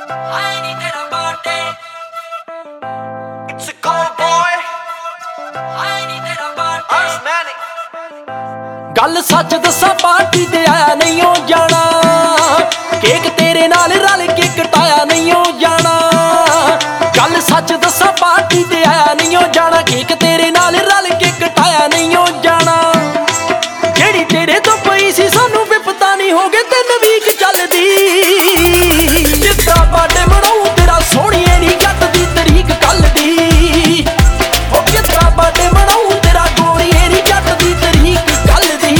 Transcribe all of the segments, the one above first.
I need that body. It's a cold boy. I need that body. Osmanic. ਗੱਲ ਸੱਚ ਦੱਸਾਂ party ਤੇ ਆਇਆ ਨਹੀਂ ਹੋ ਜਾਣਾ, ਕੇਕ ਤੇਰੇ ਨਾਲ ਰਲ ਕੇ ਕਟਾਇਆ ਨਹੀਂ ਹੋ ਜਾਣਾ। ਗੱਲ ਸੱਚ ਦੱਸਾਂ ਪਾਰਟੀ ਤੇ ਆਇਆ ਨਹੀਂ ਹੋ ਜਾਣਾ, ਕੇਕ ਤੇਰੇ ਨਾਲ ਰਲ ਕੇ ਕਟਾਇਆ ਨਹੀਂ ਹੋ ਜਾਣਾ। ਜਿਹੜੀ ਤੇਰੇ ਤੋਂ ਪਈ ਸੀ ਸਾਨੂੰ ਵੀ ਪਤਾ ਨਹੀਂ ਹੋ ਗਏ 3 ਵੀਕ ਚੱਲਦੀ। ਜਿੱਦਾਂ ਬਰਥਡੇ ਮਨਾਉ ਤੇਰਾ ਸੋਹਣੀਏ ਨਹੀਂ ਕੱਟਦੀ ਤਰੀਕ ਕੱਲ ਦੀ। ਉਹ ਕਿੱਦਾਂ ਬਰਥਡੇ ਮਨਾਉ ਤੇਰਾ ਗੋਰੀਏ ਨਹੀਂ ਕੱਟਦੀ ਤਰੀਕ ਕੱਲ ਦੀ।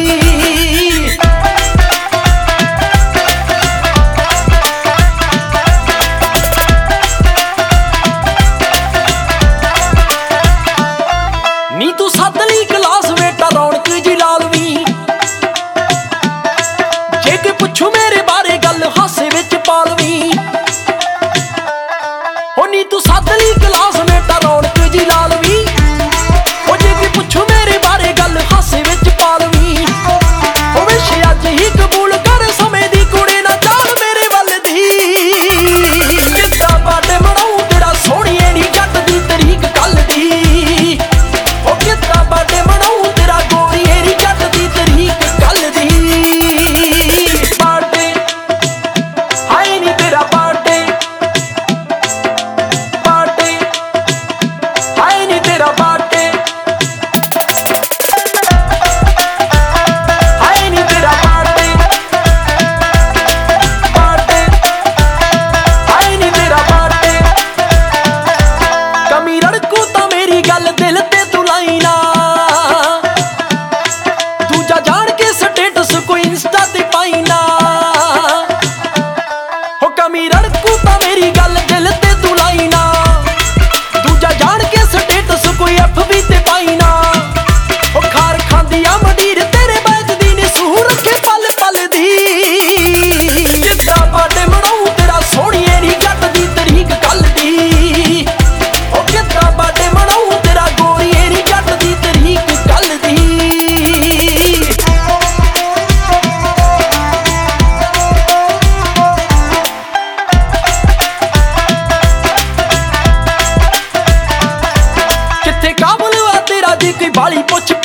ਨੀ ਤੂੰ ਸੱਦ ਲਈ ਕਲਾਸ ਵੇਟਾ ਰੌਣਕ ਜੀ ਲਾ ਲਵੀਂ, ਜੇ ਕੋਈ ਪੁੱਛੂ ਮੇਰੇ ਬਾਰੇ ਗੱਲ ਹਾਸੇ ਵਿੱਚ ਪਾ ਲਵੀਂ। ਹੋ ਨੀ ਤੂੰ ਸੱਦ ਲਈ ਕਲਾਸ ਵੇਟਾ ਰੌਣਕ ਜੀ ਲਾ ਲਵੀਂ, ਉਹ ਜੇ ਕੋਈ ਪੁੱਛੂ ਮੇਰੇ ਬਾਰੇ ਗੱਲ ਹਾਸੇ ਵਿੱਚ ਪਾ ਲਵੀਂ। ਉਹ ਵਿਸ਼ ਅੱਜ ਹੀ ਕਬੂਲ ਕਰ ਸਮੇਂ ਦੀ ਕੁੜੀ ਨਾ ਜਾਣ ਮੇਰੇ ਵੱਲ ਦੀ। ਜਿੱਦਾਂ ਬਰਥਡੇ ਮਨਾਉ ਤੇਰਾ ਸੋਹਣੀਏ ਨਹੀਂ ਕੱਟਦੀ ਤਰੀਕ ਕੱਲ ਦੀ। ਉਹ ਕਿੱਦਾਂ ਬਰਥਡੇ ਮਨਾਉ ਤੇਰਾ ਗੋਰੀਏ ਨਹੀਂ ਕੱਟਦੀ ਤਰੀਕ ਕੱਲ ਦੀ। ਬਰਥਡੇ ਹਾਏ ਨੀ ਤੇਰਾ ਬਰਥਡੇ, ਬਰਥਡੇ ਹਾਏ ਨੀ ਤੇਰਾ ਬਰਥਡੇ, ਹਾਏ ਨੀ ਤੇਰਾ ਬਰਥਡੇ, ਬਰਥਡੇ ਹਾਏ ਨੀ ਤੇਰਾ ਬਰਥਡੇ। ਕਮੀ ਰੜਕੂ ਤਾਂ ਮੇਰੀ ਗੱਲ ਦਿਲ ਤੇ ਤੂੰ ਲਾਈ ਨਾ, ਦੂਜਾ ਜਾਣ ਕੇ ਸਟੇਟਸ ਕੋਈ ਇੰਸਟਾ ਤੇ ਪਾਈ ਨਾ। ਹੋ ਕਮੀ ਰੜਕੂ ਤਾਂ ਮੇਰੀ ਗੱਲ ਦਿਲ ਤੇ ਤੂੰ ਲਾਈ ਨਾ, ਦੂਜਾ ਜਾਣ ਕੇ ਸਟੇਟਸ ਕੋਈ FB ਤੇ ਪਾਈ ਨਾ। ਉਹ ਖਾਰ ਖਾਂਦੀ ਆ ਮੰਡੀਰ ਤੇਰੇ ਬੈਜਦੀ ਨੇ ਸੂਹ ਰੱਖੇ ਪਲ ਪਲ ਦੀ। ਜਿੱਦਾਂ ਬਰਥਡੇ ਮਨਾਉ ਤੇਰਾ ਸੋਹਣੀਏ ਨਹੀਂ ਕੱਟਦੀ ਤਰੀਕ ਕੱਲ ਦੀ। ਉਹ ਕਿੱਦਾਂ ਬਰਥਡੇ ਮਨਾਉ ਤੇਰਾ ਗੋਰੀਏ ਨਹੀਂ ਕੱਟਦੀ ਤਰੀਕ ਕੱਲ ਦੀ। ਕਿੱਥੇ ਕਾਬਲ ਆ ਤੇਰਾ ਜੀ ਕੋਈ ਬਾਲੀ ਪੁੱਛ